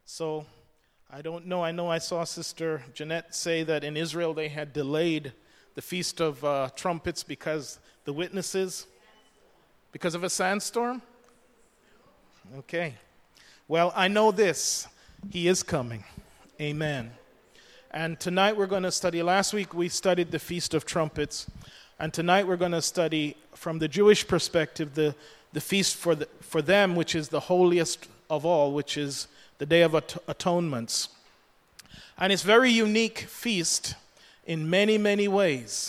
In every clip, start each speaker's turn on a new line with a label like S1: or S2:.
S1: So I don't know. I know I saw Sister Jeanette say that in Israel they had delayed the Feast of Trumpets because the witnesses, because of a sandstorm? Okay. Well, I know this. He is coming. Amen. And tonight we're going to study. Last week we studied the Feast of Trumpets. And tonight we're going to study from the Jewish perspective the feast for them, which is the holiest of all, which is the Day of Atonements. And it's a very unique feast in many, many ways.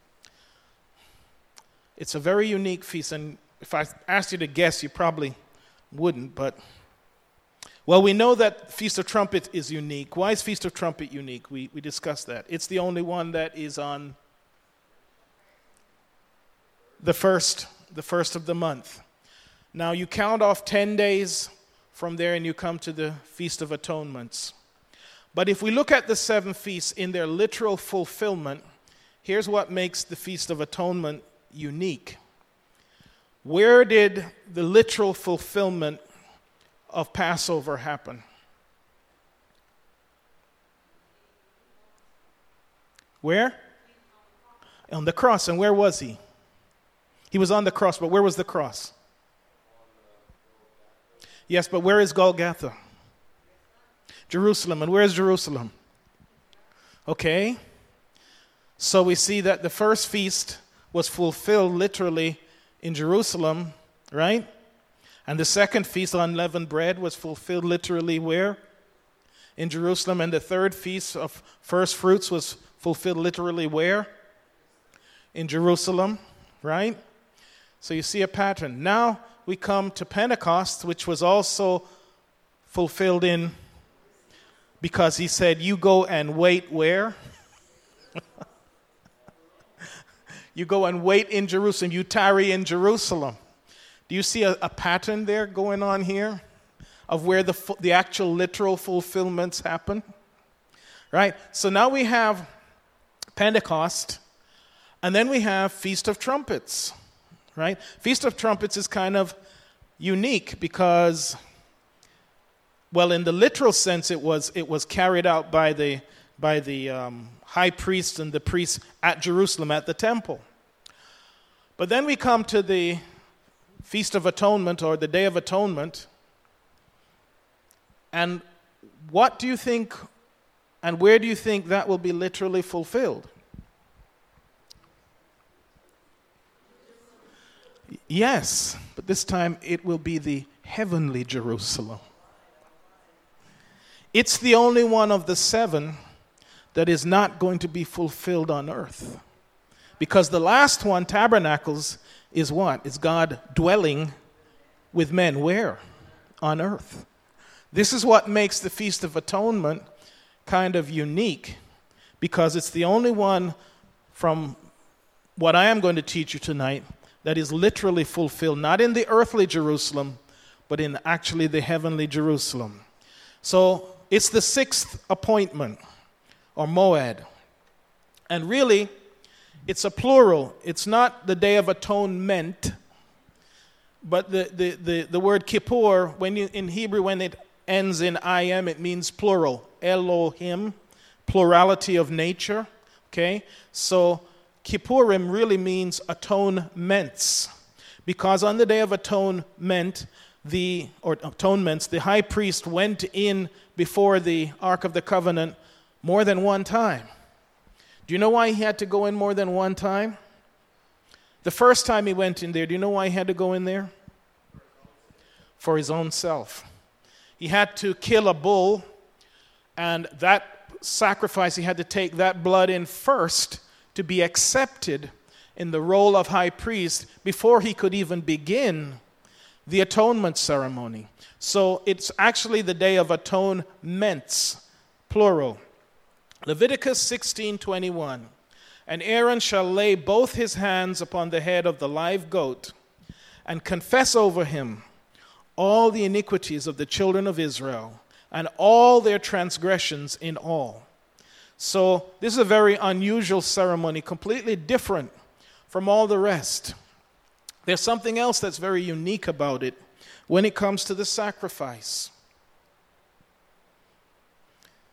S1: It's a very unique feast. And if I asked you to guess, you probably wouldn't. But, well, we know that Feast of Trumpet is unique. Why is Feast of Trumpet unique? We discussed that. It's the only one that is on the first of the month. Now, you count off 10 days from there and you come to the Feast of Atonements. But if we look at the 7 feasts in their literal fulfillment, here's what makes the Feast of Atonement unique. Where did the literal fulfillment of Passover happen? Where? On the cross. And where was he? He was on the cross, but where was the cross? Yes, but where is Golgotha? Jerusalem. And where is Jerusalem? Okay. So we see that the first feast was fulfilled literally in Jerusalem, right? And the second feast on unleavened bread was fulfilled literally where? In Jerusalem. And the third feast of first fruits was fulfilled literally where? In Jerusalem, right? So you see a pattern. Now we come to Pentecost, which was also fulfilled in, because he said, you go and wait where? You go and wait in Jerusalem. You tarry in Jerusalem. Do you see a pattern there going on here of where the actual literal fulfillments happen? Right? So now we have Pentecost, and then we have Feast of Trumpets. Right? Feast of Trumpets is kind of unique because, well, in the literal sense, it was carried out by the high priest and the priests at Jerusalem at the temple. But then we come to the Feast of Atonement or the Day of Atonement, and what do you think, and where do you think that will be literally fulfilled? Yes, but this time it will be the heavenly Jerusalem. It's the only one of the 7 that is not going to be fulfilled on earth. Because the last one, Tabernacles, is what? It's God dwelling with men. Where? On earth. This is what makes the Feast of Atonement kind of unique, because it's the only one from what I am going to teach you tonight that is literally fulfilled, not in the earthly Jerusalem, but in actually the heavenly Jerusalem. So it's the 6th appointment, or Moed. And really, it's a plural. It's not the Day of Atonement, but the word Kippur, in Hebrew, when it ends in I-M, it means plural. Elohim, plurality of nature. Okay? So Kippurim really means atonements, because on the Day of Atonement, the high priest went in before the Ark of the Covenant more than one time. Do you know why he had to go in more than one time? The first time he went in there, do you know why he had to go in there? For his own self. He had to kill a bull, and that sacrifice, he had to take that blood in first to be accepted in the role of high priest before he could even begin the atonement ceremony. So it's actually the Day of Atonements, plural. Leviticus 16:21. And Aaron shall lay both his hands upon the head of the live goat and confess over him all the iniquities of the children of Israel and all their transgressions in all. So this is a very unusual ceremony, completely different from all the rest. There's something else that's very unique about it when it comes to the sacrifice.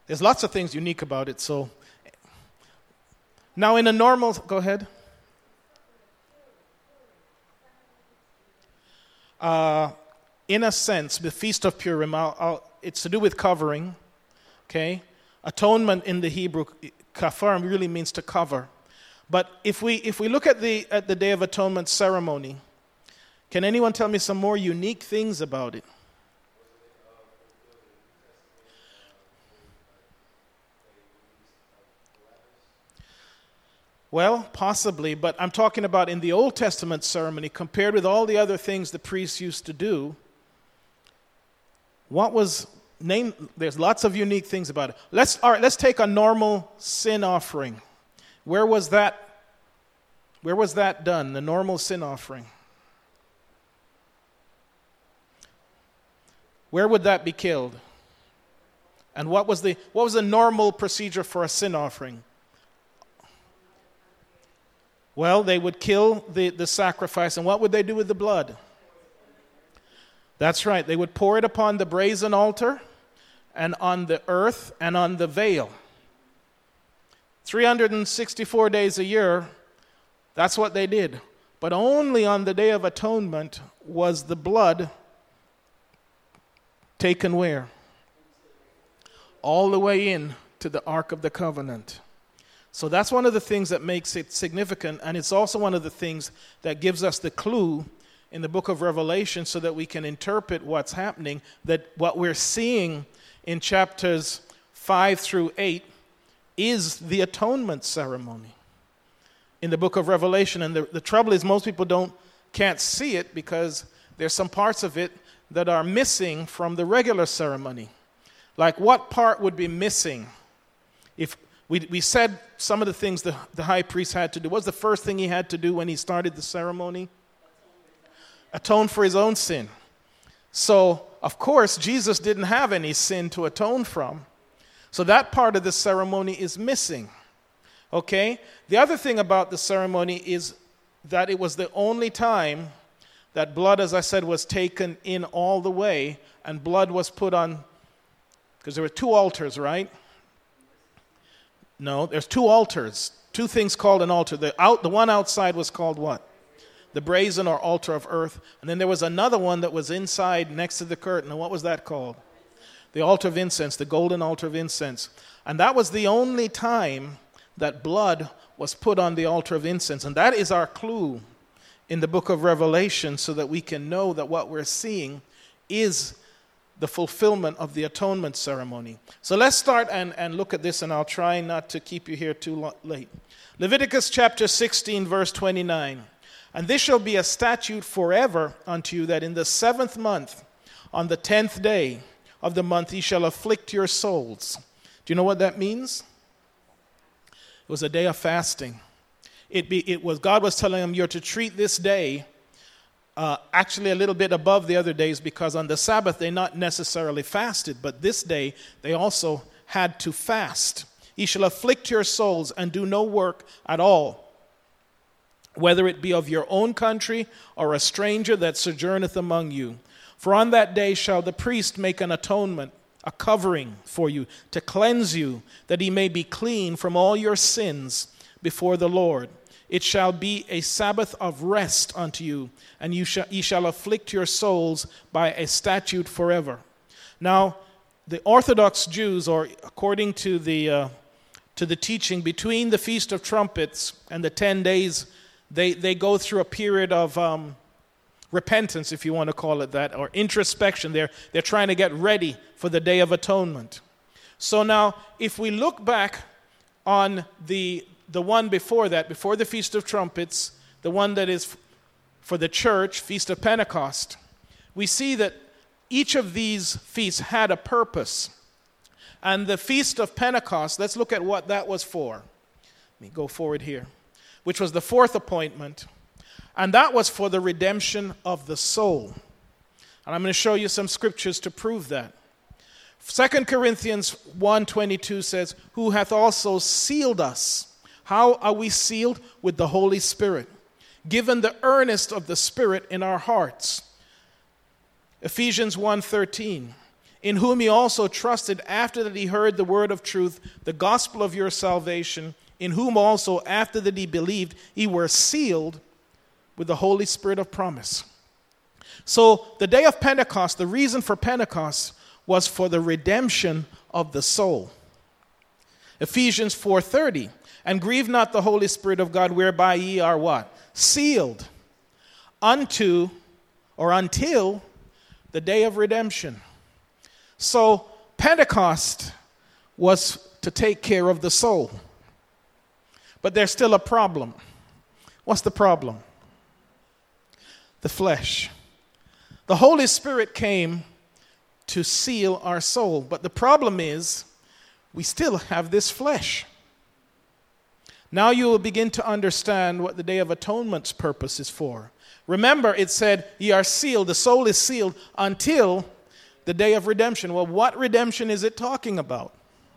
S1: There's lots of things unique about it. So now in a normal, go ahead. In a sense, the Feast of Purim, it's to do with covering, okay? Atonement in the Hebrew, kafar, really means to cover. But if we look at the Day of Atonement ceremony, can anyone tell me some more unique things about it? Well, possibly, but I'm talking about in the Old Testament ceremony, compared with all the other things the priests used to do, what was named? There's lots of unique things about it. Let's take a normal sin offering. Where was that done, the normal sin offering? Where would that be killed? And what was the normal procedure for a sin offering? Well, they would kill the sacrifice, and what would they do with the blood? That's right. They would pour it upon the brazen altar and on the earth and on the veil. 364 days a year, that's what they did. But only on the Day of Atonement was the blood taken where? All the way in to the Ark of the Covenant. So that's one of the things that makes it significant, and it's also one of the things that gives us the clue in the book of Revelation so that we can interpret what's happening, that what we're seeing in chapters 5 through 8 is the atonement ceremony in the book of Revelation. And the trouble is most people can't see it because there's some parts of it that are missing from the regular ceremony. Like what part would be missing? If we said some of the things the high priest had to do. What was the first thing he had to do when he started the ceremony? Atone for his own sin. So, of course, Jesus didn't have any sin to atone from. So that part of the ceremony is missing. Okay? The other thing about the ceremony is that it was the only time that blood, as I said, was taken in all the way, and blood was put on, because there were two altars, right? No, there's two altars, two things called an altar. The one outside was called what? The brazen or altar of earth. And then there was another one that was inside next to the curtain. And what was that called? The altar of incense, the golden altar of incense. And that was the only time that blood was put on the altar of incense. And that is our clue in the book of Revelation so that we can know that what we're seeing is the fulfillment of the atonement ceremony. So let's start and look at this, and I'll try not to keep you here too late. Leviticus chapter 16, verse 29. And this shall be a statute forever unto you, that in the 7th month, on the 10th day of the month, ye shall afflict your souls. Do you know what that means? It was a day of fasting. God was telling them, you're to treat this day actually a little bit above the other days, because on the Sabbath they not necessarily fasted, but this day they also had to fast. Ye shall afflict your souls and do no work at all, whether it be of your own country or a stranger that sojourneth among you. For on that day shall the priest make an atonement, a covering for you, to cleanse you, that he may be clean from all your sins before the Lord. It shall be a Sabbath of rest unto you, and ye shall afflict your souls by a statute forever. Now, the Orthodox Jews, or according to the teaching, between the Feast of Trumpets and the 10 days, they go through a period of repentance, if you want to call it that, or introspection. They're trying to get ready for the Day of Atonement. So now, if we look back on the one before that, before the Feast of Trumpets, the one that is for the church, Feast of Pentecost, we see that each of these feasts had a purpose. And the Feast of Pentecost, let's look at what that was for. Let me go forward here. Which was the 4th appointment. And that was for the redemption of the soul. And I'm going to show you some scriptures to prove that. 2 Corinthians 1:22 says, who hath also sealed us. How are we sealed? With the Holy Spirit, given the earnest of the Spirit in our hearts. Ephesians 1:13, in whom ye also trusted after that ye heard the word of truth, the gospel of your salvation, in whom also after that ye believed, ye were sealed with the Holy Spirit of promise. So the day of Pentecost, the reason for Pentecost was for the redemption of the soul. Ephesians 4:30, and grieve not the Holy Spirit of God, whereby ye are what? Sealed unto or until the day of redemption. So Pentecost was to take care of the soul. But there's still a problem. What's the problem? The flesh. The Holy Spirit came to seal our soul. But the problem is, we still have this flesh. Now you will begin to understand what the Day of Atonement's purpose is for. Remember, it said, ye are sealed, the soul is sealed until the day of redemption. Well, what redemption is it talking about?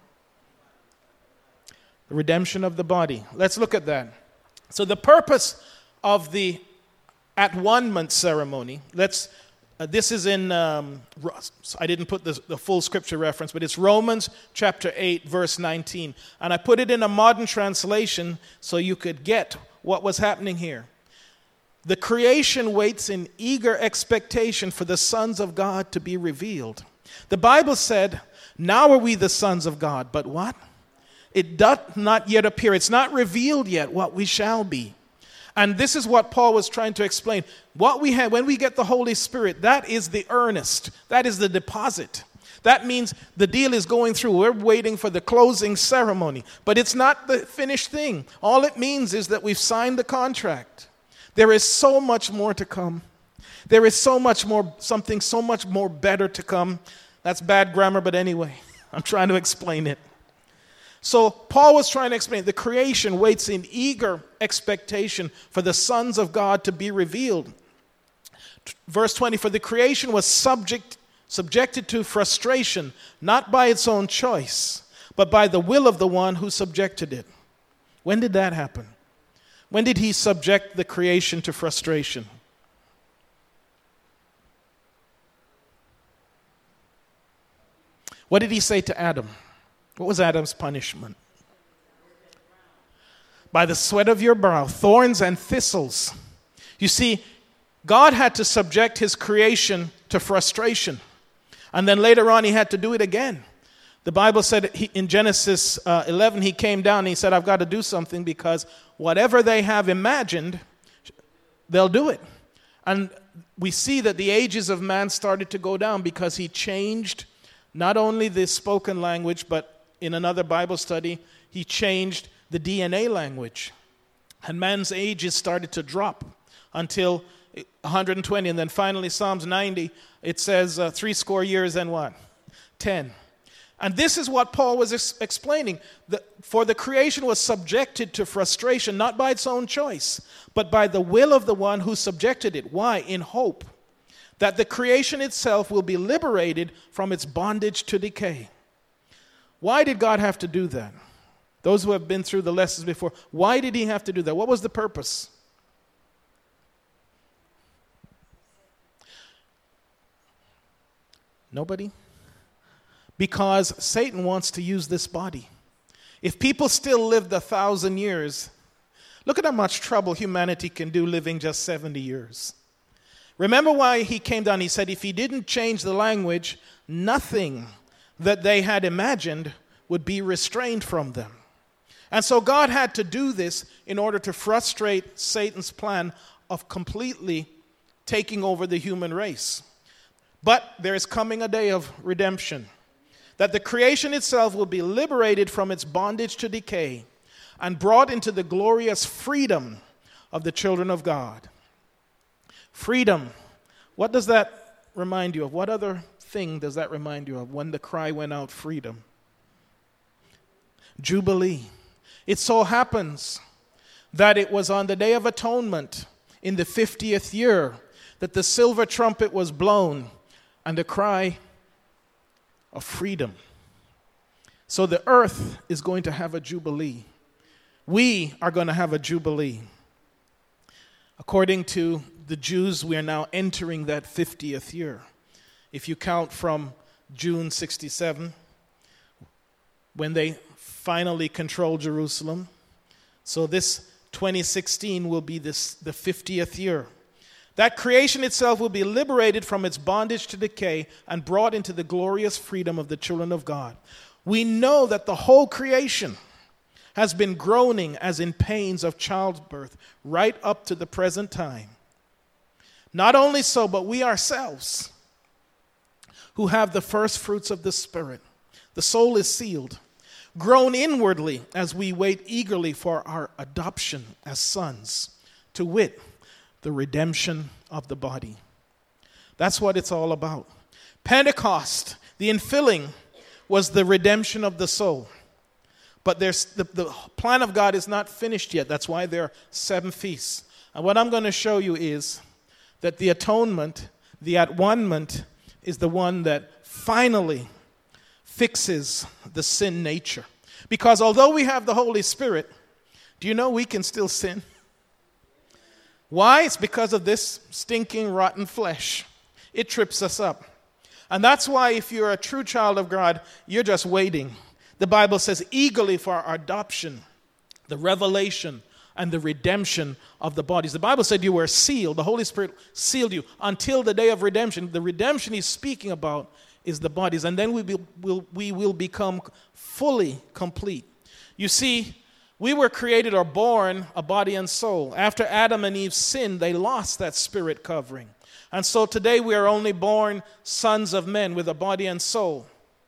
S1: The redemption of the body. Let's look at that. So the purpose of the at-one-ment ceremony, this is in, I didn't put the full scripture reference, but it's Romans chapter 8, verse 19. And I put it in a modern translation so you could get what was happening here. The creation waits in eager expectation for the sons of God to be revealed. The Bible said, now are we the sons of God, but what? It doth not yet appear. It's not revealed yet what we shall be. And this is what Paul was trying to explain. What we have, when we get the Holy Spirit, that is the earnest. That is the deposit. That means the deal is going through. We're waiting for the closing ceremony. But it's not the finished thing. All it means is that we've signed the contract. There is so much more to come. There is so much more, something so much more better to come. That's bad grammar, but anyway, I'm trying to explain it. So Paul was trying to explain the creation waits in eager expectation for the sons of God to be revealed. Verse 20, for the creation was subjected to frustration, not by its own choice, but by the will of the one who subjected it. When did that happen? When did he subject the creation to frustration? What did he say to Adam? What was Adam's punishment? By the sweat of your brow, thorns and thistles. You see, God had to subject his creation to frustration. And then later on, he had to do it again. The Bible said in Genesis 11, he came down and he said, I've got to do something because whatever they have imagined, they'll do it. And we see that the ages of man started to go down because he changed not only the spoken language, but in another Bible study, he changed the DNA language. And man's ages started to drop until 120. And then finally, Psalms 90, it says 80 years and what? 10. And this is what Paul was explaining. For the creation was subjected to frustration, not by its own choice, but by the will of the one who subjected it. Why? In hope that the creation itself will be liberated from its bondage to decay. Why did God have to do that? Those who have been through the lessons before, why did he have to do that? What was the purpose? Nobody? Because Satan wants to use this body. If people still lived 1,000 years, look at how much trouble humanity can do living just 70 years. Remember why he came down. He said if he didn't change the language, nothing that they had imagined would be restrained from them. And so God had to do this in order to frustrate Satan's plan of completely taking over the human race. But there is coming a day of redemption, that the creation itself will be liberated from its bondage to decay and brought into the glorious freedom of the children of God. Freedom. What does that remind you of? What other thing does that remind you of when the cry went out, freedom? Jubilee. It so happens that it was on the Day of Atonement in the 50th year that the silver trumpet was blown and the cry of freedom. So the earth is going to have a jubilee. We are going to have a jubilee. According to the Jews, we are now entering that 50th year. If you count from June 67, when they finally controlled Jerusalem. So this 2016 will be the 50th year. That creation itself will be liberated from its bondage to decay and brought into the glorious freedom of the children of God. We know that the whole creation has been groaning as in pains of childbirth right up to the present time. Not only so, but we ourselves, who have the first fruits of the Spirit, the soul is sealed, groan inwardly as we wait eagerly for our adoption as sons, to wit, the redemption of the body. That's what it's all about. Pentecost, the infilling, was the redemption of the soul. But the plan of God is not finished yet. That's why there are 7 feasts. And what I'm going to show you is that the atonement, the at-one-ment, is the one that finally fixes the sin nature. Because although we have the Holy Spirit, do you know we can still sin? Why? It's because of this stinking, rotten flesh. It trips us up. And that's why if you're a true child of God, you're just waiting. The Bible says eagerly for our adoption, the revelation, and the redemption of the bodies. The Bible said you were sealed. The Holy Spirit sealed you until the day of redemption. The redemption he's speaking about is the bodies. And then we will become fully complete. You see, we were created or born a body and soul. After Adam and Eve sinned, they lost that spirit covering. And so today we are only born sons of men with a body and soul.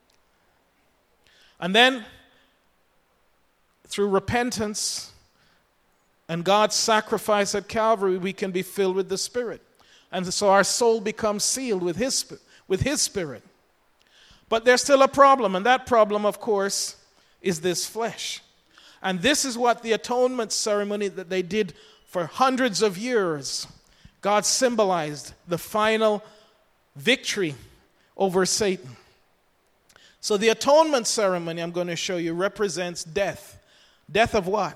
S1: And then, through repentance and God's sacrifice at Calvary, we can be filled with the Spirit. And so our soul becomes sealed with His Spirit. But there's still a problem, and that problem, of course, is this flesh. And this is what the atonement ceremony that they did for hundreds of years, God symbolized the final victory over Satan. So the atonement ceremony I'm going to show you represents death. Death of what?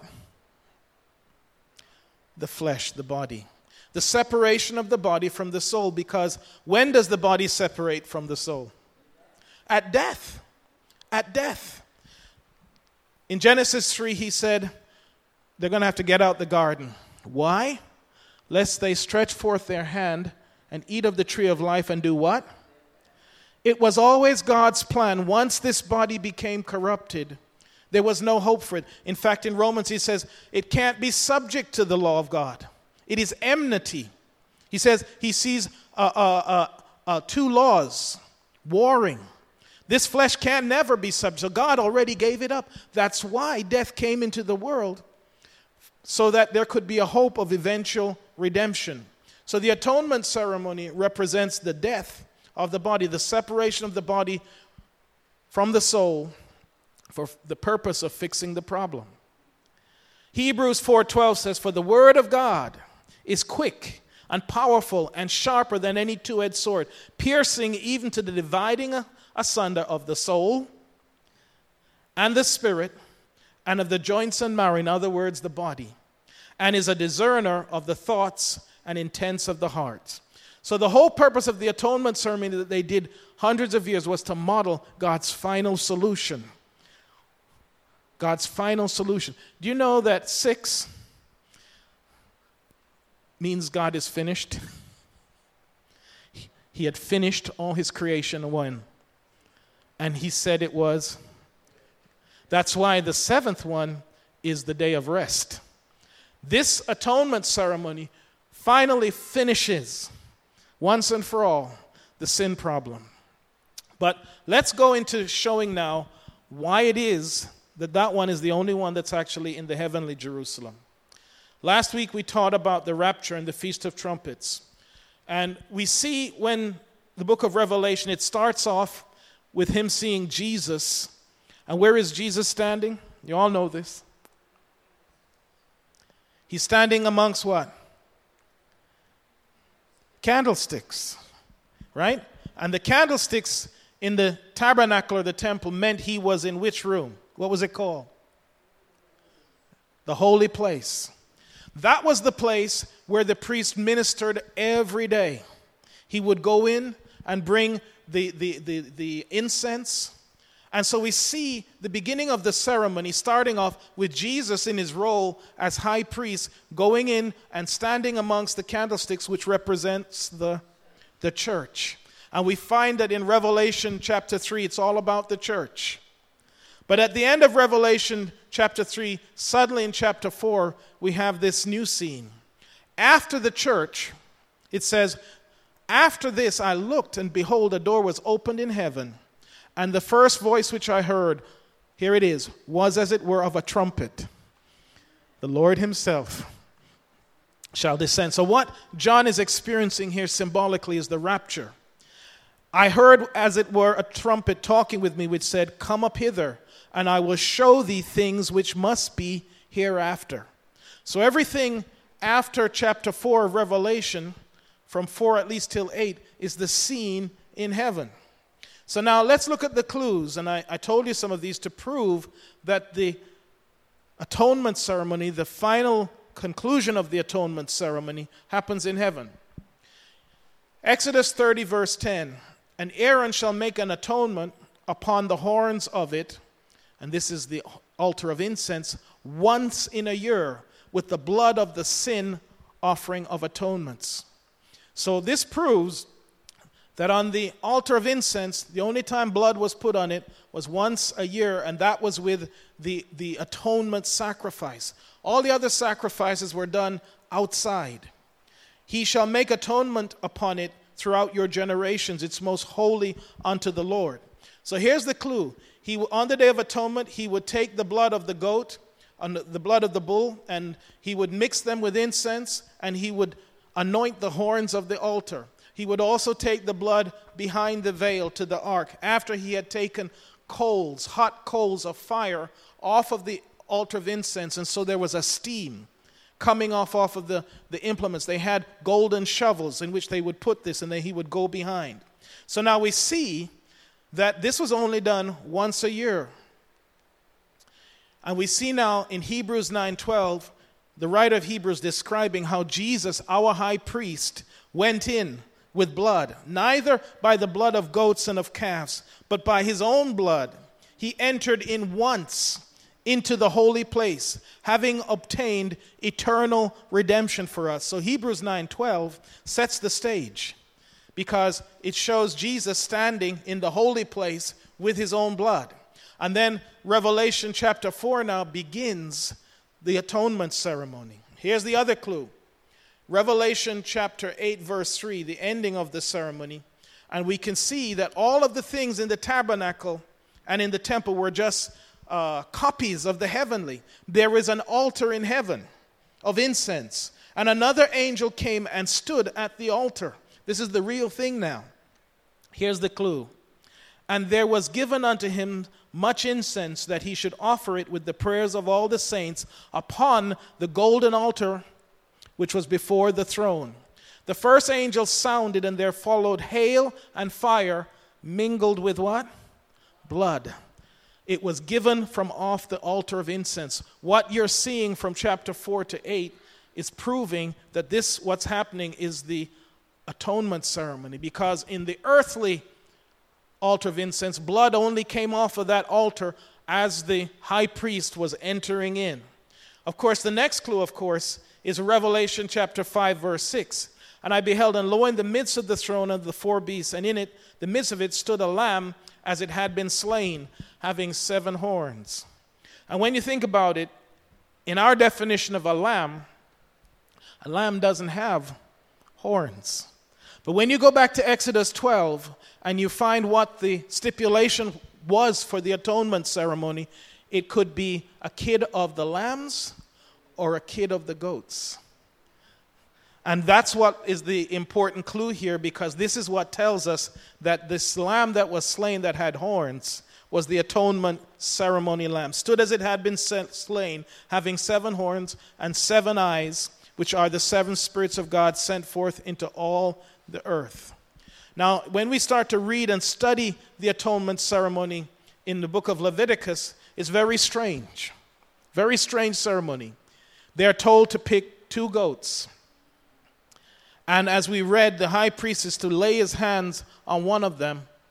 S1: The flesh, the body. The separation of the body from the soul, because when does the body separate from the soul? At death. At death. In Genesis 3, he said they're going to have to get out the garden. Why? Lest they stretch forth their hand and eat of the tree of life and do what? It was always God's plan. Once this body became corrupted, there was no hope for it. In fact, in Romans, he says it can't be subject to the law of God. It is enmity. He says he sees 2 laws warring. This flesh can never be subject. So God already gave it up. That's why death came into the world, so that there could be a hope of eventual redemption. So the atonement ceremony represents the death of the body, the separation of the body from the soul for the purpose of fixing the problem. Hebrews 4:12 says, "For the word of God is quick and powerful and sharper than any two-edged sword, piercing even to the dividing asunder of the soul and the spirit and of the joints and marrow," in other words, the body, "and is a discerner of the thoughts and intents of the heart." So the whole purpose of the atonement ceremony that they did hundreds of years was to model God's final solution. God's final solution. Do you know that 6 means God is finished? He had finished all his creation when? And he said it was. That's why the 7th one is the day of rest. This atonement ceremony finally finishes once and for all the sin problem. But let's go into showing now why it is that one is the only one that's actually in the heavenly Jerusalem. Last week we taught about the rapture and the Feast of Trumpets. And we see when the book of Revelation, it starts off with him seeing Jesus. And where is Jesus standing? You all know this. He's standing amongst what? Candlesticks, right? And the candlesticks in the tabernacle or the temple meant he was in which room? What was it called? The holy place. That was the place where the priest ministered every day. He would go in and bring the incense. And so we see the beginning of the ceremony starting off with Jesus in his role as high priest going in and standing amongst the candlesticks, which represents the church. And we find that in Revelation chapter 3, it's all about the church. But at the end of Revelation chapter 3, suddenly in chapter 4, we have this new scene. After the church, it says, "After this I looked, and behold, a door was opened in heaven. And the first voice which I heard," here it is, "was as it were of a trumpet. The Lord himself shall descend." So what John is experiencing here symbolically is the rapture. "I heard as it were a trumpet talking with me, which said, 'Come up hither, and I will show thee things which must be hereafter.'" So everything after chapter 4 of Revelation, from 4 at least till 8, is the scene in heaven. So now let's look at the clues, and I told you some of these to prove that the atonement ceremony, the final conclusion of the atonement ceremony, happens in heaven. Exodus 30 verse 10, "And Aaron shall make an atonement upon the horns of it," and this is the altar of incense, "once in a year with the blood of the sin offering of atonements." So this proves that on the altar of incense, the only time blood was put on it was once a year, and that was with the atonement sacrifice. All the other sacrifices were done outside. "He shall make atonement upon it throughout your generations. It's most holy unto the Lord." So here's the clue. On the Day of Atonement, he would take the blood of the goat, and the blood of the bull, and he would mix them with incense, and he would anoint the horns of the altar. He would also take the blood behind the veil to the ark after he had taken coals, hot coals of fire off of the altar of incense. And so there was a steam coming off of the implements. They had golden shovels in which they would put this, and then he would go behind. So now we see that this was only done once a year. And we see now in Hebrews 9:12, the writer of Hebrews describing how Jesus, our high priest, went in with blood, neither by the blood of goats and of calves, but by his own blood. He entered in once into the holy place, having obtained eternal redemption for us. So Hebrews 9:12 sets the stage, because it shows Jesus standing in the holy place with his own blood. And then Revelation chapter 4 now begins the atonement ceremony. Here's the other clue. Revelation chapter 8 verse 3, the ending of the ceremony. And we can see that all of the things in the tabernacle and in the temple were just copies of the heavenly. There is an altar in heaven of incense. And another angel came and stood at the altar. This is the real thing now. Here's the clue. "And there was given unto him much incense, that he should offer it with the prayers of all the saints upon the golden altar which was before the throne. The first angel sounded, and there followed hail and fire mingled with" what? "Blood. It was given from off the altar of incense." What you're seeing from chapter 4 to 8 is proving that this, what's happening, is the atonement ceremony. Because in the earthly altar of incense, blood only came off of that altar as the high priest was entering in. Of course, the next clue, of course, is Revelation chapter 5, verse 6. "And I beheld, and lo, in the midst of the throne of the four beasts, and in it, the midst of it, stood a lamb as it had been slain, having 7 horns." And when you think about it, in our definition of a lamb doesn't have horns. But when you go back to Exodus 12 and you find what the stipulation was for the atonement ceremony, it could be a kid of the lambs or a kid of the goats. And that's what is the important clue here, because this is what tells us that this lamb that was slain that had horns was the atonement ceremony lamb. Stood as it had been slain, having 7 horns and 7 eyes, which are the 7 spirits of God sent forth into all the earth. Now, when we start to read and study the atonement ceremony in the book of Leviticus, it's very strange ceremony. They are told to pick 2 goats. And as we read, the high priest is to lay his hands on one of them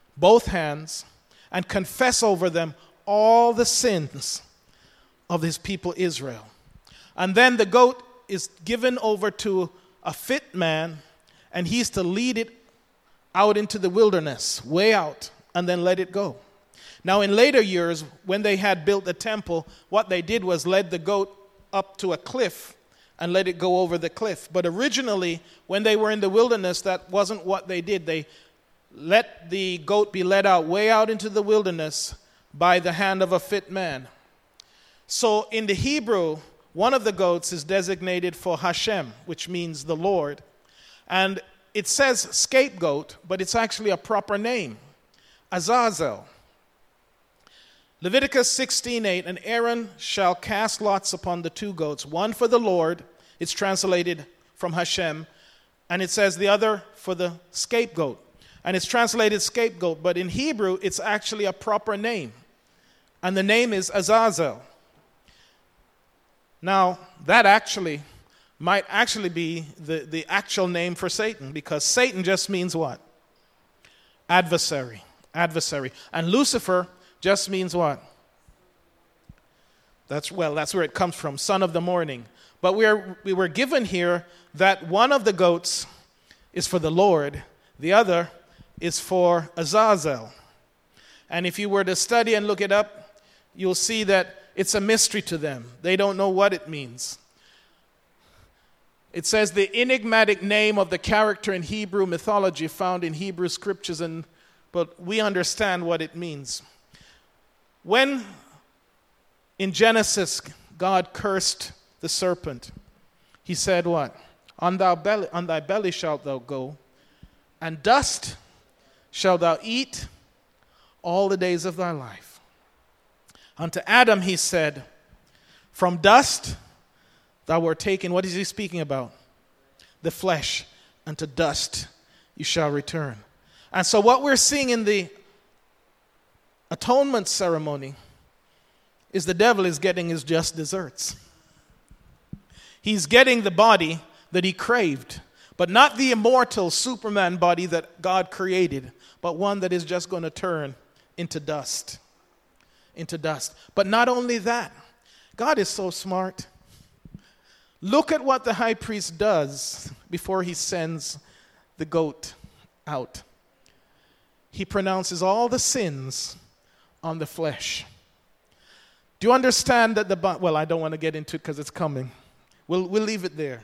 S1: both hands, and confess over them all the sins of his people Israel. And then the goat is given over to a fit man, and he's to lead it out into the wilderness, way out, and then let it go. Now, in later years, when they had built the temple, what they did was led the goat up to a cliff and let it go over the cliff. But originally, when they were in the wilderness, that wasn't what they did. They let the goat be led out way out into the wilderness by the hand of a fit man. So in the Hebrew, one of the goats is designated for Hashem, which means the Lord. And it says scapegoat, but it's actually a proper name, Azazel. Leviticus 16:8, and Aaron shall cast lots upon the two goats, one for the Lord, it's translated from Hashem, and it says the other for the scapegoat. And it's translated scapegoat, but in Hebrew, it's actually a proper name. And the name is Azazel. Now, that might actually be the actual name for Satan, because Satan just means what? Adversary. And Lucifer just means what? That's where it comes from, son of the morning. But we were given here that one of the goats is for the Lord, the other is for Azazel. And if you were to study and look it up, you'll see that it's a mystery to them. They don't know what it means. It says the enigmatic name of the character in Hebrew mythology found in Hebrew scriptures, but we understand what it means. When in Genesis God cursed the serpent, he said what? On thy belly shalt thou go, and dust shalt thou eat all the days of thy life. Unto Adam he said, from dust thou wert taken. What is he speaking about? The flesh. Unto dust you shall return. And so what we're seeing in the atonement ceremony is the devil is getting his just desserts. He's getting the body that he craved, but not the immortal Superman body that God created, but one that is just going to turn into dust. But not only that, God is so smart. Look at what the high priest does before he sends the goat out. He pronounces all the sins on the flesh. Do you understand that I don't want to get into it because it's coming. We'll leave it there.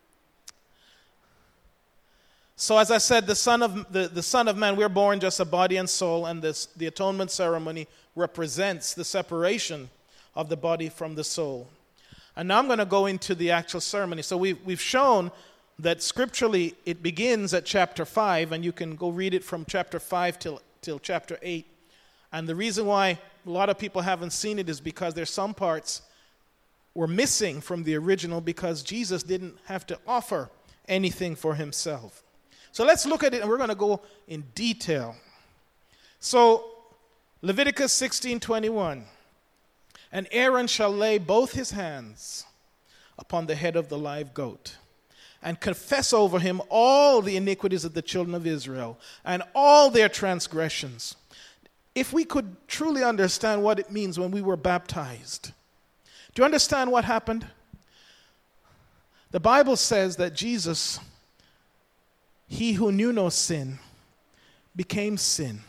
S1: So as I said, the Son of Man, we're born just a body and soul, and the atonement ceremony represents the separation of the body from the soul. And now I'm going to go into the actual ceremony. So we've shown that scripturally it begins at chapter 5, and you can go read it from chapter 5 till chapter 8. And the reason why a lot of people haven't seen it is because there's some parts were missing from the original because Jesus didn't have to offer anything for himself. So let's look at it, and we're going to go in detail. So Leviticus 16:21, and Aaron shall lay both his hands upon the head of the live goat and confess over him all the iniquities of the children of Israel and all their transgressions. If we could truly understand what it means when we were baptized, do you understand what happened? The Bible says that Jesus, he who knew no sin, became sin.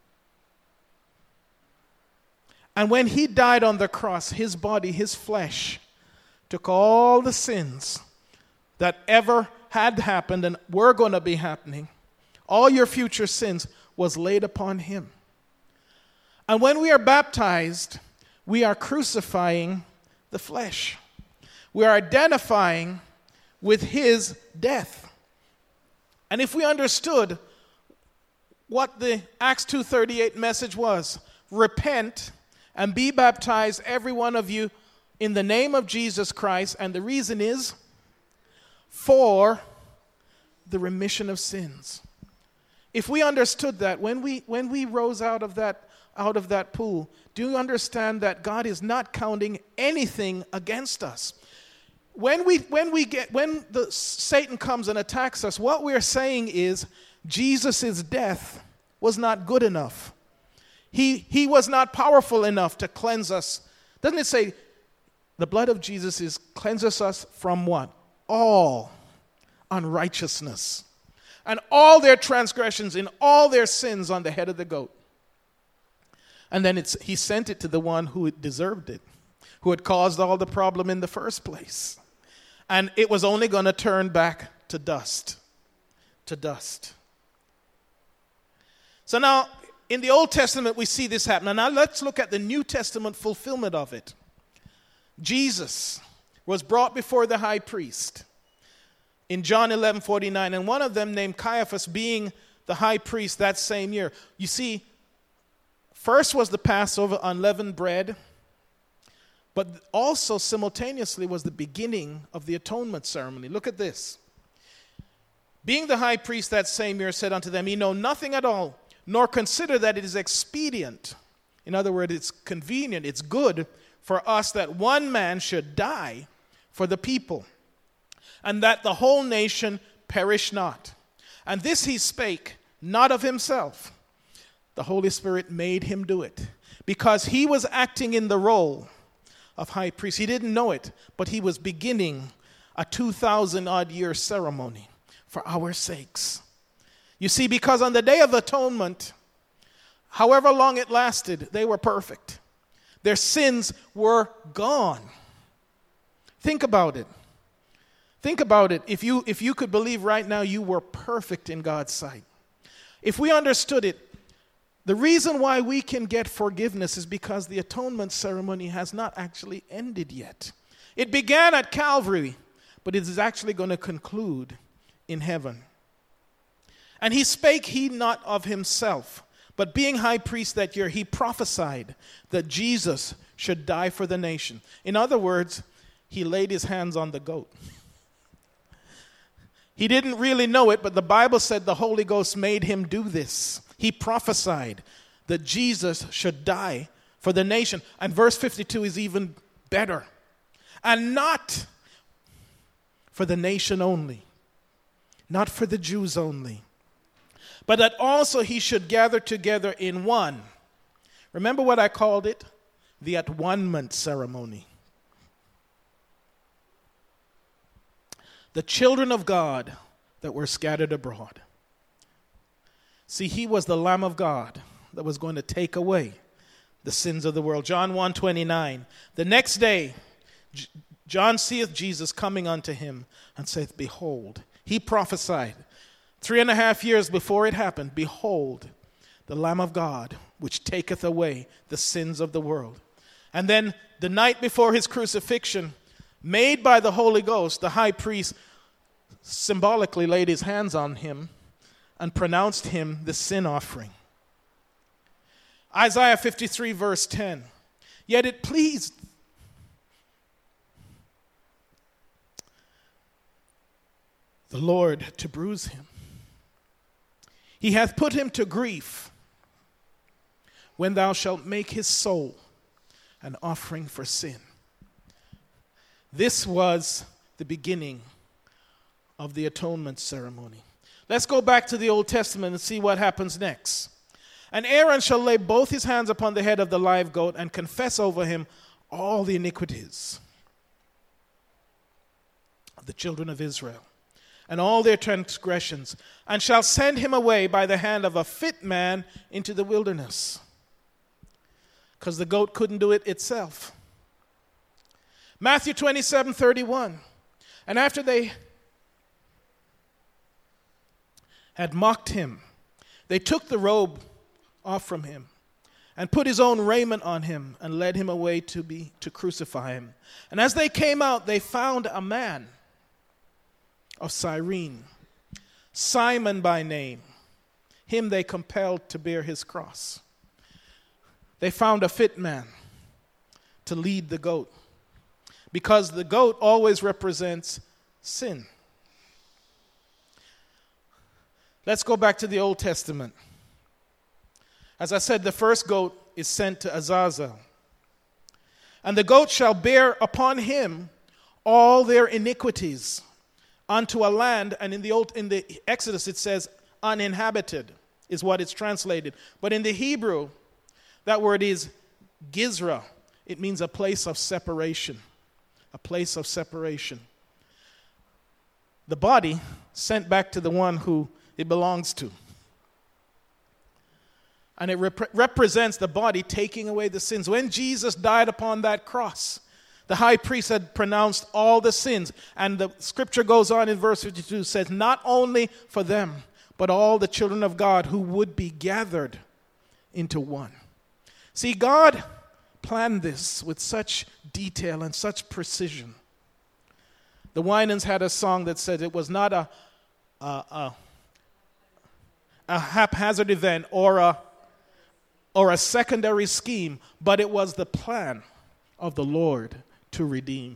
S1: And when he died on the cross, his body, his flesh, took all the sins that ever had happened and were going to be happening, all your future sins was laid upon him. And when we are baptized, we are crucifying the flesh. We are identifying with his death. And if we understood what the Acts 2:38 message was, repent and be baptized, every one of you, in the name of Jesus Christ, and the reason is for the remission of sins. If we understood that, when we rose out of that pool, do you understand that God is not counting anything against us? When Satan comes and attacks us, what we're saying is Jesus' death was not good enough. He was not powerful enough to cleanse us. Doesn't it say the blood of Jesus cleanses us from what? All unrighteousness. And all their transgressions and all their sins on the head of the goat. And then he sent it to the one who deserved it, who had caused all the problem in the first place. And it was only going to turn back to dust. To dust. So now, in the Old Testament, we see this happen. And now let's look at the New Testament fulfillment of it. Jesus was brought before the high priest in John 11:49, and one of them named Caiaphas being the high priest that same year. You see, first was the Passover, unleavened bread, but also simultaneously was the beginning of the atonement ceremony. Look at this. Being the high priest that same year said unto them, Ye know nothing at all, nor consider that it is expedient. In other words, it's convenient, it's good for us that one man should die for the people, and that the whole nation perish not. And this he spake not of himself. The Holy Spirit made him do it, because he was acting in the role of high priest. He didn't know it, but he was beginning a 2,000-odd year ceremony for our sakes. You see, because on the Day of Atonement, however long it lasted, they were perfect. Their sins were gone. Think about it. Think about it. If you could believe right now you were perfect in God's sight. If we understood it, the reason why we can get forgiveness is because the atonement ceremony has not actually ended yet. It began at Calvary, but it is actually going to conclude in heaven. And he spake he not of himself, but being high priest that year, he prophesied that Jesus should die for the nation. In other words, he laid his hands on the goat. He didn't really know it, but the Bible said the Holy Ghost made him do this. He prophesied that Jesus should die for the nation. And verse 52 is even better. And not for the nation only, not for the Jews only, but that also he should gather together in one. Remember what I called it? The at-one-ment ceremony. The children of God that were scattered abroad. See, he was the Lamb of God that was going to take away the sins of the world. John 1:29. The next day, John seeth Jesus coming unto him and saith, Behold, he prophesied 3.5 years before it happened, Behold, the Lamb of God, which taketh away the sins of the world. And then the night before his crucifixion, made by the Holy Ghost, the high priest symbolically laid his hands on him and pronounced him the sin offering. Isaiah 53 verse 10. Yet it pleased the Lord to bruise him. He hath put him to grief when thou shalt make his soul an offering for sin. This was the beginning of the atonement ceremony. Let's go back to the Old Testament and see what happens next. And Aaron shall lay both his hands upon the head of the live goat and confess over him all the iniquities of the children of Israel and all their transgressions, and shall send him away by the hand of a fit man into the wilderness. Because the goat couldn't do it itself. Matthew 27:31. And after they had mocked him, they took the robe off from him and put his own raiment on him and led him away to crucify him. And as they came out, they found a man of Cyrene, Simon by name. Him they compelled to bear his cross. They found a fit man to lead the goat, because the goat always represents sin. Let's go back to the Old Testament. As I said, the first goat is sent to Azazel. And the goat shall bear upon him all their iniquities unto a land, and in the Exodus it says uninhabited, is what it's translated. But in the Hebrew, that word is Gizra. It means a place of separation. A place of separation. The body sent back to the one who it belongs to. And it represents the body taking away the sins. When Jesus died upon that cross, the high priest had pronounced all the sins. And the scripture goes on in verse 52, says, not only for them, but all the children of God who would be gathered into one. See, God planned this with such detail and such precision. The Winans had a song that said it was not a haphazard event or a secondary scheme, but it was the plan of the Lord to redeem.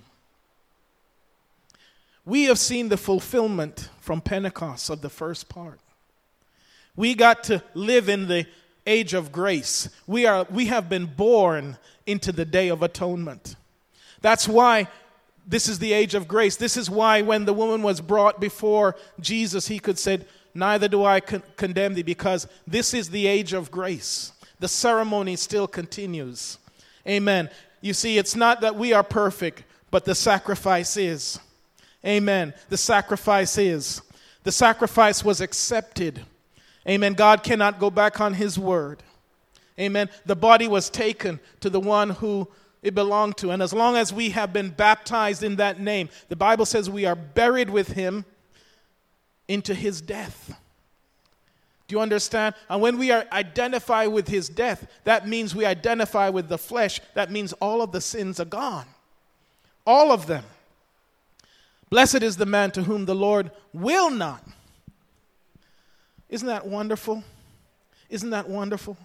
S1: We have seen the fulfillment from Pentecost of the first part. We got to live in the age of grace. We have been born into the day of atonement. That's why this is the age of grace. This is why when the woman was brought before Jesus, he could say, neither do I condemn thee, because this is the age of grace. The ceremony still continues. Amen. You see, it's not that we are perfect, but the sacrifice is. Amen. The sacrifice is. The sacrifice was accepted. Amen. God cannot go back on his word. Amen. The body was taken to the one who it belonged to. And as long as we have been baptized in that name, the Bible says we are buried with him into his death. Do you understand? And when we are identified with his death, that means we identify with the flesh. That means all of the sins are gone. All of them. Blessed is the man to whom the Lord will not. Isn't that wonderful? Isn't that wonderful?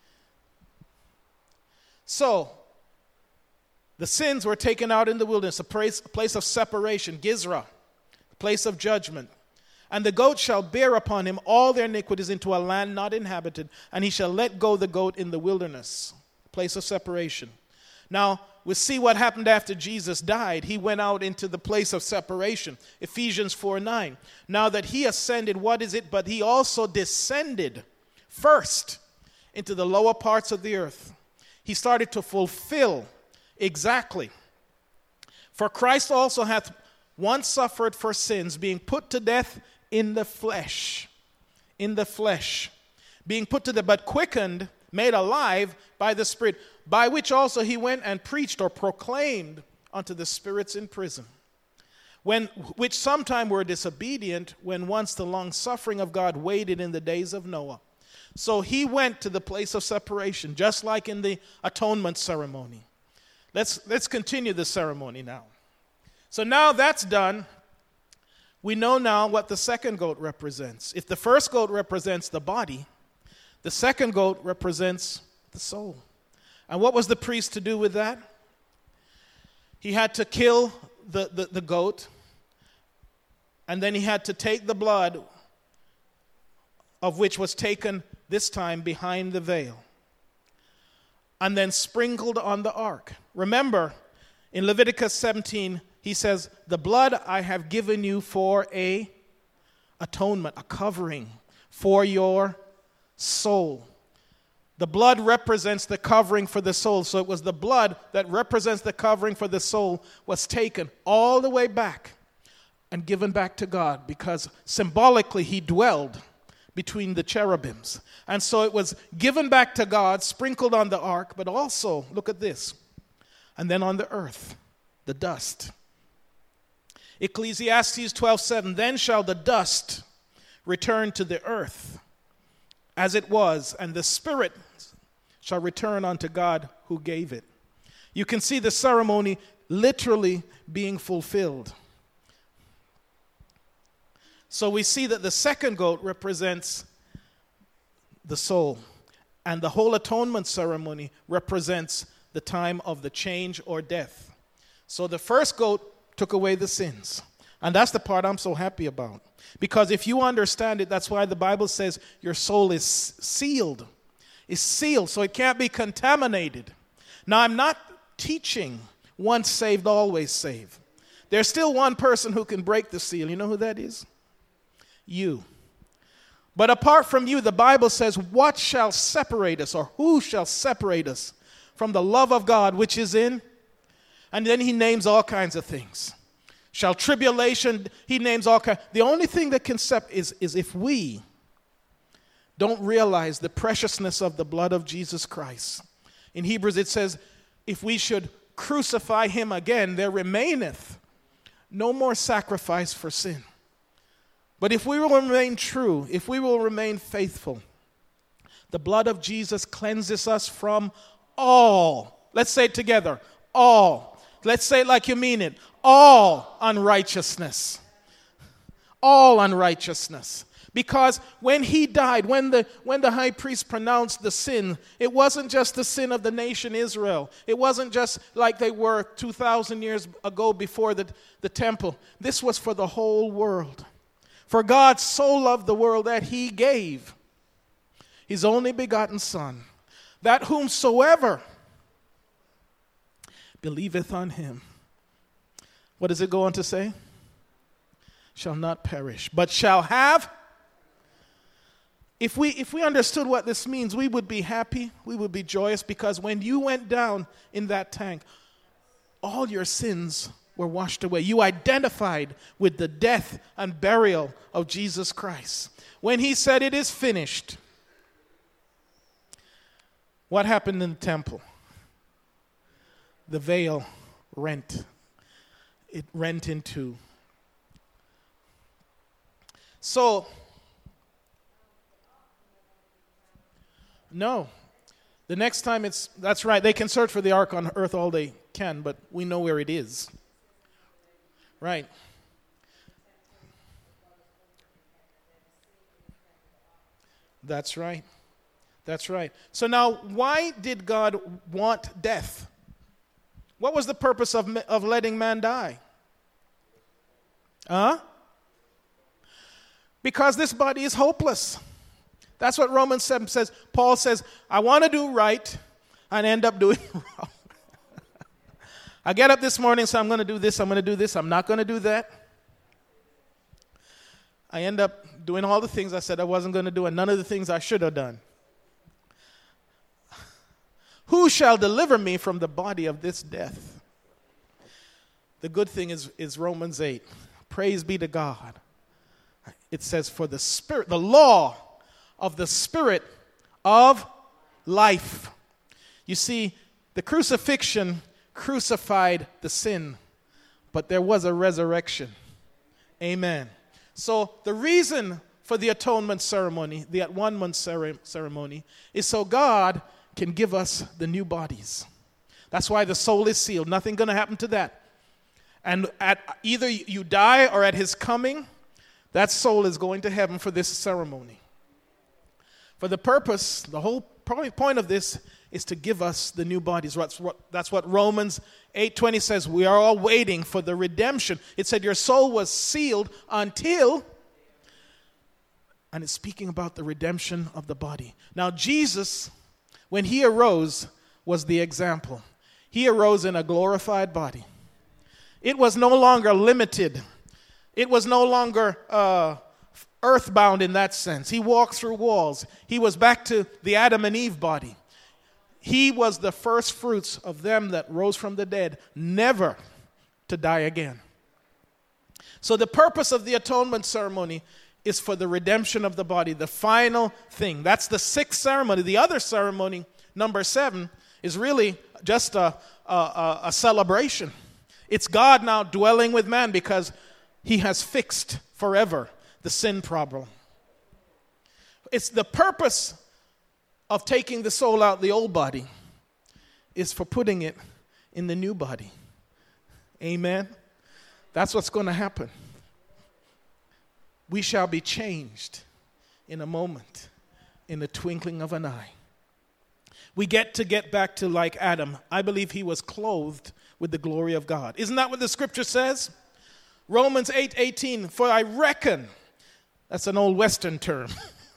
S1: So, the sins were taken out in the wilderness, a place of separation, Gizra, a place of judgment. And the goat shall bear upon him all their iniquities into a land not inhabited, and he shall let go the goat in the wilderness, place of separation. Now, we'll see what happened after Jesus died. He went out into the place of separation, Ephesians 4:9. Now that he ascended, what is it? But he also descended first into the lower parts of the earth. He started to fulfill exactly. For Christ also hath once suffered for sins, being put to death in the flesh, being put to death, but quickened, made alive by the Spirit, by which also he went and preached or proclaimed unto the spirits in prison, which sometime were disobedient, when once the long suffering of God waited in the days of Noah. So he went to the place of separation, just like in the atonement ceremony. Let's continue the ceremony now. So now that's done. We know now what the second goat represents. If the first goat represents the body, the second goat represents the soul. And what was the priest to do with that? He had to kill the goat, and then he had to take the blood, of which was taken this time behind the veil, and then sprinkled on the ark. Remember, in Leviticus 17, he says, the blood I have given you for a atonement, a covering for your soul. The blood represents the covering for the soul. So it was the blood that represents the covering for the soul was taken all the way back and given back to God, because symbolically he dwelled between the cherubims. And so it was given back to God, sprinkled on the ark, but also, look at this, and then on the earth, the dust. Ecclesiastes 12:7, then shall the dust return to the earth as it was, and the spirit shall return unto God who gave it. You can see the ceremony literally being fulfilled. So we see that the second goat represents the soul, and the whole atonement ceremony represents the time of the change or death. So the first goat took away the sins. And that's the part I'm so happy about. Because if you understand it, that's why the Bible says your soul is sealed. It's sealed, so it can't be contaminated. Now, I'm not teaching once saved, always saved. There's still one person who can break the seal. You know who that is? You. But apart from you, the Bible says, what shall separate us, or who shall separate us from the love of God which is in? And then he names all kinds of things. Shall tribulation, he names all kinds. The only thing that can separate is if we don't realize the preciousness of the blood of Jesus Christ. In Hebrews it says, if we should crucify him again, there remaineth no more sacrifice for sin. But if we will remain true, if we will remain faithful, the blood of Jesus cleanses us from all. Let's say it together. All. Let's say it like you mean it. All unrighteousness. All unrighteousness. Because when he died, when the high priest pronounced the sin, it wasn't just the sin of the nation Israel. It wasn't just like they were 2,000 years ago before the temple. This was for the whole world. For God so loved the world that he gave his only begotten Son, that whomsoever believeth on him. What does it go on to say? Shall not perish, but shall have. If we understood what this means, we would be happy, we would be joyous, because when you went down in that tank, all your sins were washed away. You identified with the death and burial of Jesus Christ. When he said it is finished, what happened in the temple? The veil rent. It rent in two. So, no. The next time that's right, they can search for the ark on earth all they can, but we know where it is. Right. That's right. That's right. So now, why did God want death? What was the purpose of letting man die? Because this body is hopeless. That's what Romans 7 says. Paul says, I want to do right and end up doing wrong. I get up this morning, so I'm going to do this, I'm going to do this, I'm not going to do that. I end up doing all the things I said I wasn't going to do, and none of the things I should have done. Who shall deliver me from the body of this death? The good thing is Romans 8. Praise be to God. It says, for the Spirit, the law of the Spirit of life. You see, the crucifixion crucified the sin, but there was a resurrection. Amen. So the reason for the atonement ceremony, the at-one-month ceremony, is so God can give us the new bodies. That's why the soul is sealed. Nothing going to happen to that. And at either you die or at his coming, that soul is going to heaven for this ceremony. For the purpose, the whole point of this is to give us the new bodies. That's what Romans 8:20 says. We are all waiting for the redemption. It said your soul was sealed until, and it's speaking about the redemption of the body. Now Jesus, when he arose, was the example. He arose in a glorified body. It was no longer limited. It was no longer earthbound in that sense. He walked through walls. He was back to the Adam and Eve body. He was the first fruits of them that rose from the dead, never to die again. So the purpose of the atonement ceremony is for the redemption of the body, the final thing. That's the sixth ceremony. The other ceremony, number 7, is really just a celebration. It's God now dwelling with man because he has fixed forever the sin problem. It's the purpose of taking the soul out of the old body is for putting it in the new body. Amen? That's what's going to happen. We shall be changed in a moment, in the twinkling of an eye. We get back to like Adam. I believe he was clothed with the glory of God. Isn't that what the scripture says? Romans 8:18, for I reckon, that's an old Western term,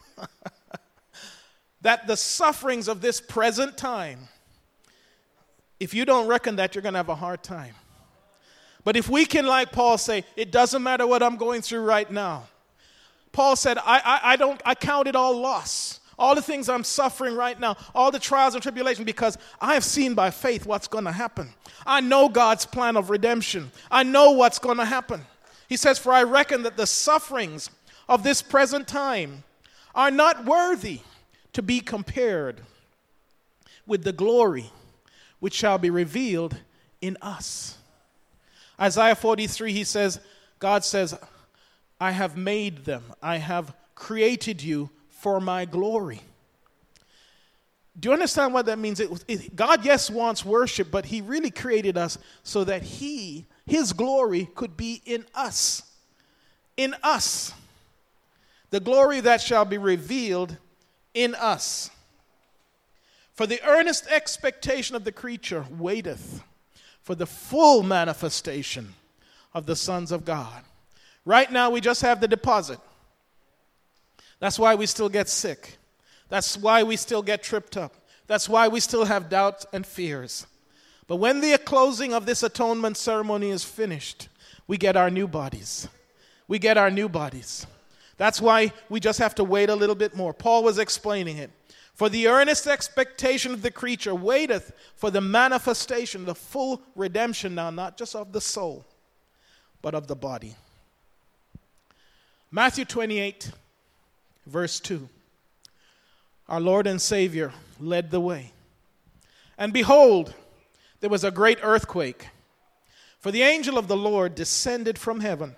S1: that the sufferings of this present time, if you don't reckon that, you're going to have a hard time. But if we can, like Paul, say, it doesn't matter what I'm going through right now, Paul said, I count it all loss. All the things I'm suffering right now, all the trials and tribulation, because I have seen by faith what's going to happen. I know God's plan of redemption. I know what's going to happen. He says, for I reckon that the sufferings of this present time are not worthy to be compared with the glory which shall be revealed in us. Isaiah 43, he says, God says, I have made them. I have created you for my glory. Do you understand what that means? God, yes, wants worship, but he really created us so that his glory could be in us. In us. The glory that shall be revealed in us. For the earnest expectation of the creature waiteth for the full manifestation of the sons of God. Right now, we just have the deposit. That's why we still get sick. That's why we still get tripped up. That's why we still have doubts and fears. But when the closing of this atonement ceremony is finished, we get our new bodies. We get our new bodies. That's why we just have to wait a little bit more. Paul was explaining it. For the earnest expectation of the creature waiteth for the manifestation, the full redemption now, not just of the soul, but of the body. Matthew 28, verse 2. Our Lord and Savior led the way. And behold, there was a great earthquake. For the angel of the Lord descended from heaven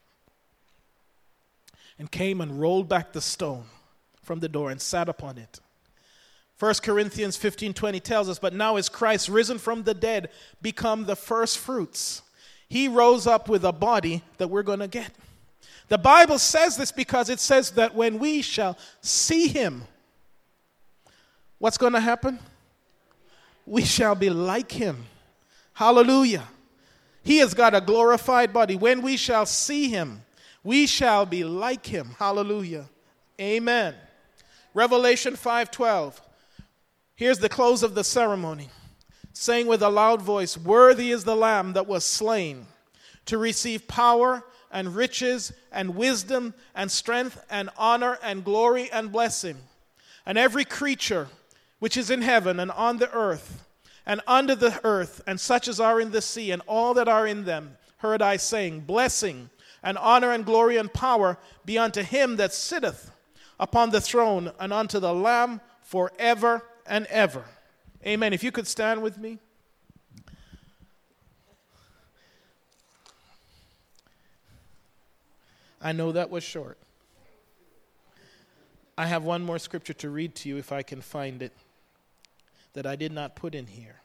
S1: and came and rolled back the stone from the door and sat upon it. 1 Corinthians 15:20 tells us, but now is Christ risen from the dead, become the first fruits. He rose up with a body that we're going to get. The Bible says this because it says that when we shall see him, what's going to happen? We shall be like him. Hallelujah. He has got a glorified body. When we shall see him, we shall be like him. Hallelujah. Amen. Revelation 5:12. Here's the close of the ceremony, saying with a loud voice, worthy is the Lamb that was slain to receive power and riches and wisdom and strength and honor and glory and blessing. And every creature which is in heaven and on the earth and under the earth and such as are in the sea and all that are in them, heard I saying, blessing and honor and glory and power be unto him that sitteth upon the throne and unto the Lamb forever and ever. Amen. If you could stand with me. I know that was short. I have one more scripture to read to you if I can find it that I did not put in here.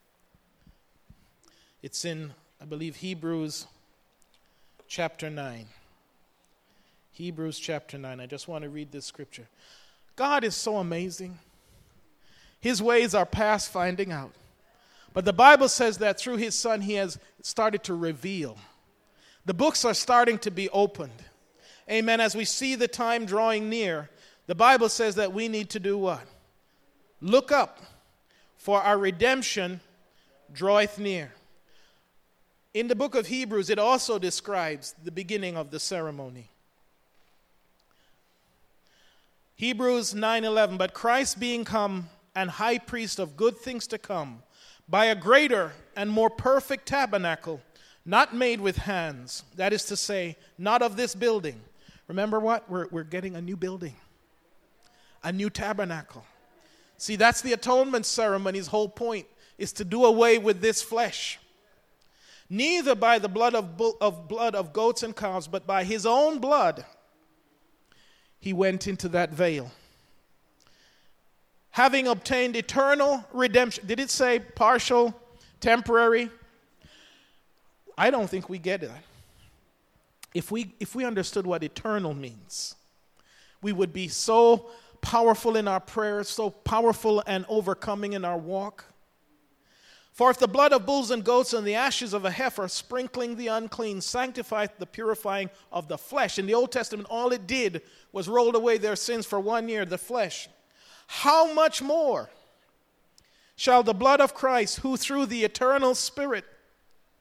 S1: It's in, I believe, Hebrews chapter 9. Hebrews chapter 9. I just want to read this scripture. God is so amazing. His ways are past finding out. But the Bible says that through his Son, he has started to reveal. The books are starting to be opened. Amen. As we see the time drawing near, the Bible says that we need to do what? Look up, for our redemption draweth near. In the book of Hebrews, it also describes the beginning of the ceremony. Hebrews 9:11, but Christ being come and high priest of good things to come, by a greater and more perfect tabernacle, not made with hands, that is to say, not of this building. Remember what? We're getting a new building, a new tabernacle. See, that's the atonement ceremony's whole point, is to do away with this flesh. Neither by the blood of goats and calves, but by his own blood, he went into that veil, having obtained eternal redemption. Did it say partial, temporary? I don't think we get it. If we understood what eternal means, we would be so powerful in our prayers, so powerful and overcoming in our walk. For if the blood of bulls and goats and the ashes of a heifer, sprinkling the unclean, sanctifieth the purifying of the flesh. In the Old Testament, all it did was rolled away their sins for 1 year, the flesh. How much more shall the blood of Christ, who through the eternal Spirit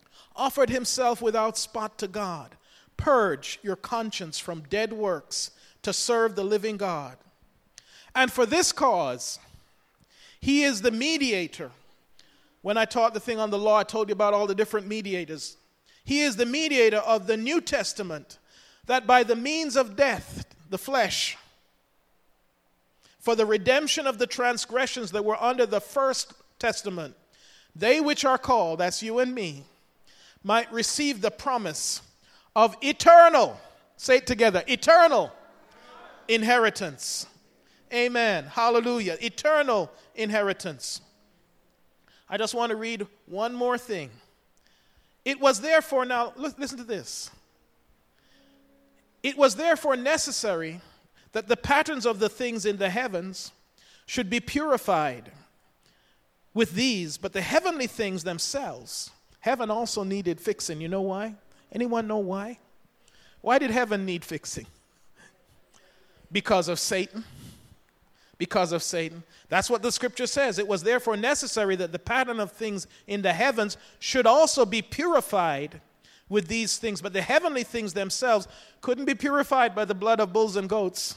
S1: offered himself without spot to God, purge your conscience from dead works to serve the living God. And for this cause, he is the mediator. When I taught the thing on the law, I told you about all the different mediators. He is the mediator of the New Testament, that by the means of death, the flesh, for the redemption of the transgressions that were under the first testament, they which are called, that's you and me, might receive the promise of eternal, say it together, eternal inheritance. Amen. Hallelujah. Eternal inheritance. I just want to read one more thing. It was therefore, now listen to this. It was therefore necessary that the patterns of the things in the heavens should be purified with these, but the heavenly things themselves, heaven also needed fixing. You know why? Anyone know why? Why did heaven need fixing? Because of Satan. Because of Satan. That's what the scripture says. It was therefore necessary that the pattern of things in the heavens should also be purified with these things. But the heavenly things themselves couldn't be purified by the blood of bulls and goats.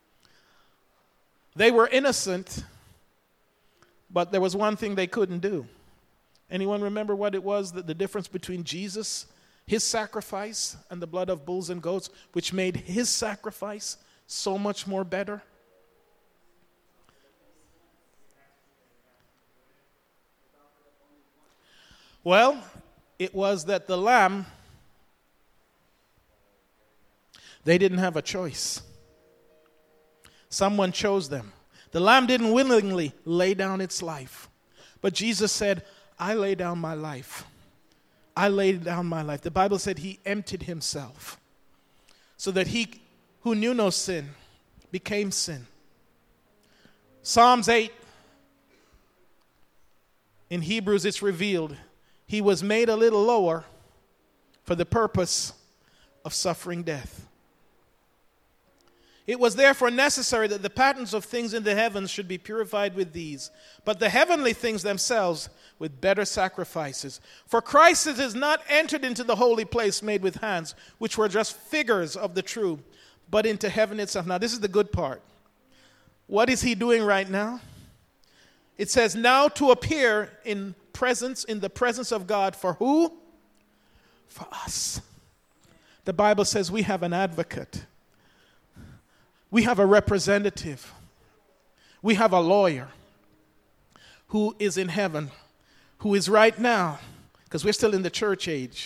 S1: They were innocent, but there was one thing they couldn't do. Anyone remember what it was, that the difference between Jesus, his sacrifice, and the blood of bulls and goats, which made his sacrifice so much more better? Well, it was that the lamb, they didn't have a choice. Someone chose them. The lamb didn't willingly lay down its life. But Jesus said, I lay down my life. I laid down my life. The Bible said he emptied himself so that he who knew no sin became sin. Psalms 8, in Hebrews it's revealed, he was made a little lower for the purpose of suffering death. It was therefore necessary that the patterns of things in the heavens should be purified with these, but the heavenly things themselves with better sacrifices. For Christ has not entered into the holy place made with hands, which were just figures of the true, but into heaven itself. Now this is the good part. What is he doing right now? It says, now to appear in the presence of God for who? For us. The Bible says we have an advocate. We have a representative. We have a lawyer who is in heaven, who is right now, because we're still in the church age.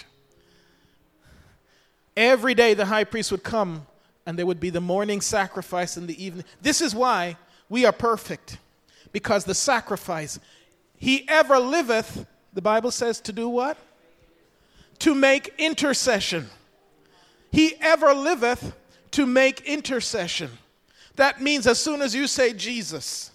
S1: Every day the high priest would come and there would be the morning sacrifice in the evening. This is why we are perfect, because the sacrifice, he ever liveth, the Bible says, to do what? To make intercession. He ever liveth to make intercession. That means as soon as you say Jesus,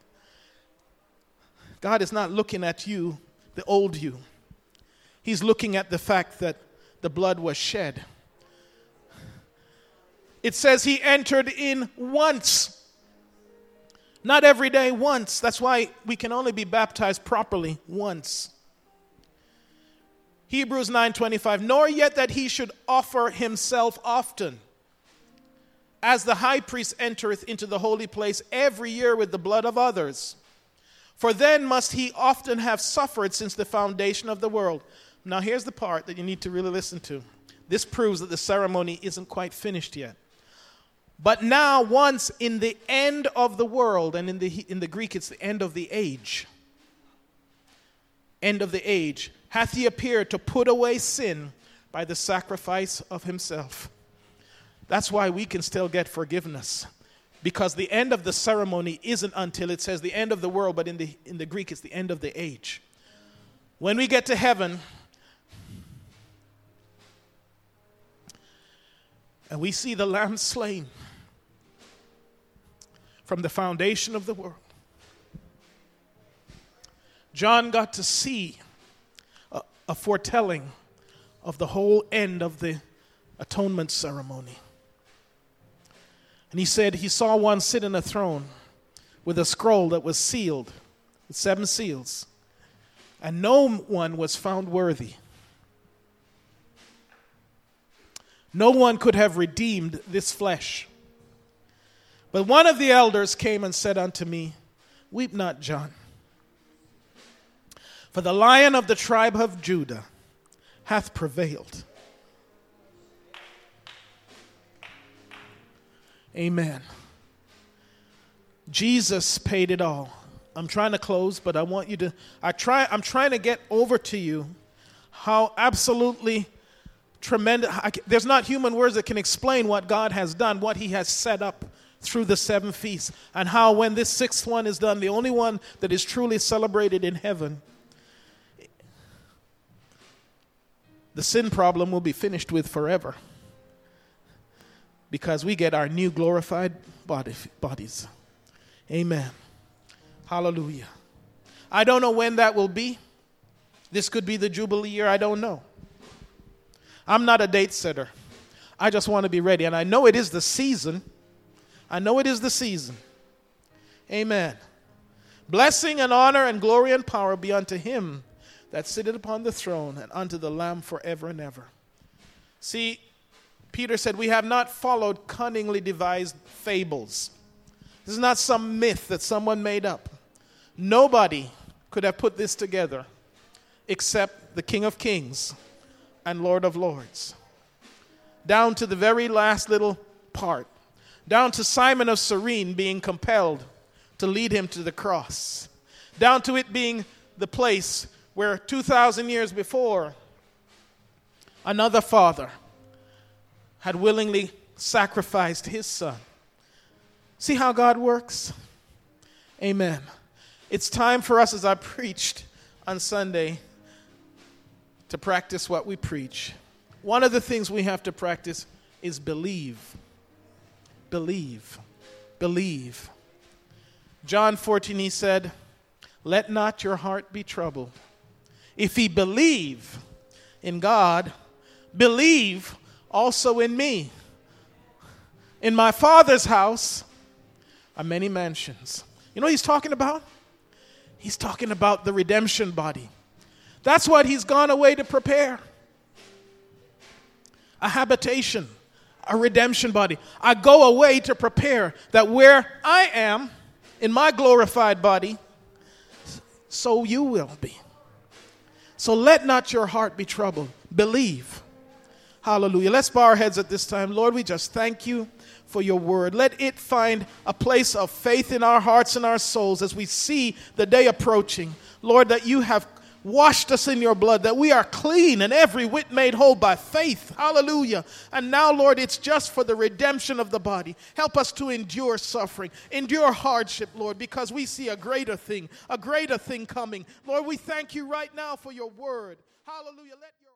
S1: God is not looking at you, the old you. He's looking at the fact that the blood was shed. It says he entered in once. Not every day, once. That's why we can only be baptized properly once. Hebrews 9:25, nor yet that he should offer himself often, as the high priest entereth into the holy place every year with the blood of others. For then must he often have suffered since the foundation of the world. Now here's the part that you need to really listen to. This proves that the ceremony isn't quite finished yet. But now once in the end of the world, and in the Greek it's the end of the age. End of the age. Hath he appeared to put away sin by the sacrifice of himself. That's why we can still get forgiveness. Because the end of the ceremony isn't until it says the end of the world, but in the Greek it's the end of the age. When we get to heaven, and we see the Lamb slain from the foundation of the world, John got to see a foretelling of the whole end of the atonement ceremony. And he said he saw one sit in a throne with a scroll that was sealed with 7 seals, and no one was found worthy. No one could have redeemed this flesh But one of the elders came and said unto me, Weep not, John, for the Lion of the tribe of Judah hath prevailed. Amen. Jesus paid it all. I'm trying to close, but I want you to, I'm trying to get over to you how absolutely tremendous, there's not human words that can explain what God has done, what he has set up through the 7 feasts, and how when this 6th one is done, the only one that is truly celebrated in heaven, the sin problem will be finished with forever, because we get our new glorified bodies. Amen. Hallelujah. I don't know when that will be. This could be the Jubilee year. I don't know. I'm not a date setter. I just want to be ready. And I know it is the season. I know it is the season. Amen. Blessing and honor and glory and power be unto him that sitteth upon the throne and unto the Lamb forever and ever. See, Peter said, we have not followed cunningly devised fables. This is not some myth that someone made up. Nobody could have put this together except the King of Kings and Lord of Lords. Down to the very last little part. Down to Simon of Cyrene being compelled to lead him to the cross. Down to it being the place where 2,000 years before, another father had willingly sacrificed his son. See how God works? Amen. It's time for us, as I preached on Sunday, to practice what we preach. One of the things we have to practice is believe. Believe. Believe. John 14, he said, let not your heart be troubled. If ye believe in God, believe also in me. In my Father's house are many mansions. You know what he's talking about? He's talking about the redemption body. That's what he's gone away to prepare. A habitation, a redemption body. I go away to prepare that where I am in my glorified body, so you will be. So let not your heart be troubled. Believe. Hallelujah. Let's bow our heads at this time. Lord, we just thank you for your word. Let it find a place of faith in our hearts and our souls as we see the day approaching. Lord, that you have washed us in your blood, that we are clean and every whit made whole by faith. Hallelujah. And now, Lord, it's just for the redemption of the body. Help us to endure suffering, endure hardship, Lord, because we see a greater thing coming. Lord, we thank you right now for your word. Hallelujah.